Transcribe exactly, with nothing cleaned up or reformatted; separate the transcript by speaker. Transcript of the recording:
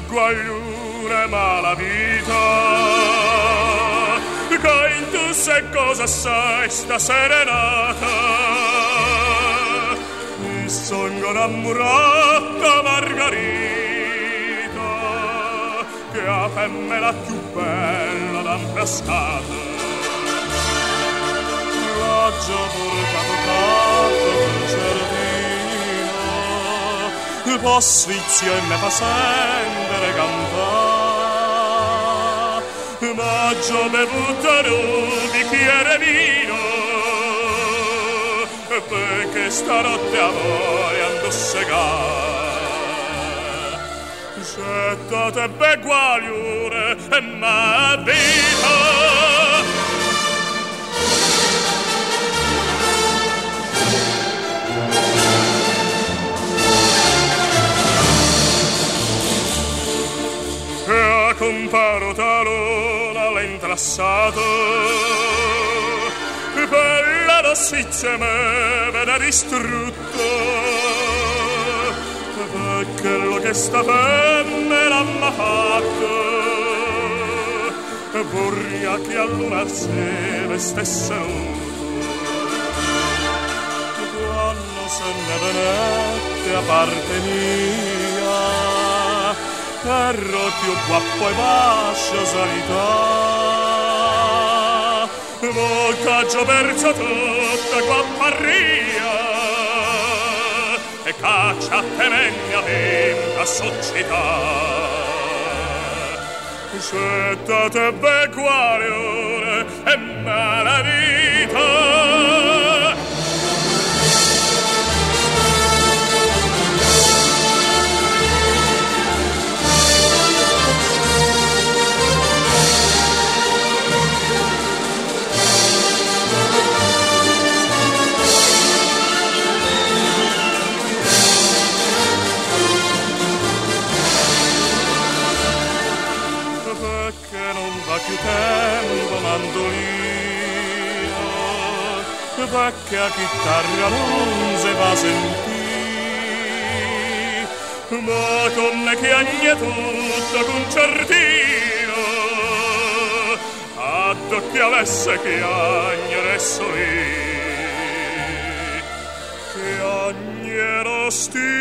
Speaker 1: guaglione malavita, che in tu se cosa sai sta serenata, mi sogno innamorata Margherita, che a femmina più bella d'amprascata, l'ho già portato tanto concertino, po' svizio e me fa sentire cantare, ma già bevuto un bicchiere vino, perché stanotte a voi ando segare. Gettate beguagliure e ma vita, comparo talona l'entrassato, per la dossizia me vede distrutto, per quello che sta femmina m'ha fatto, vorria che a luna sera stesse nudo, quando se ne venette a parte mia, perro più guappo e vascia sanità, voltaggio perso tutta guapparia e caccia temegna vinta società. Scetate beguarione e malavita, più tempo mandolino, perché a chitarra non si va sentire, ma come chiagne tutto concertino, a chi avesse chiagnere solì, chiagnero stile.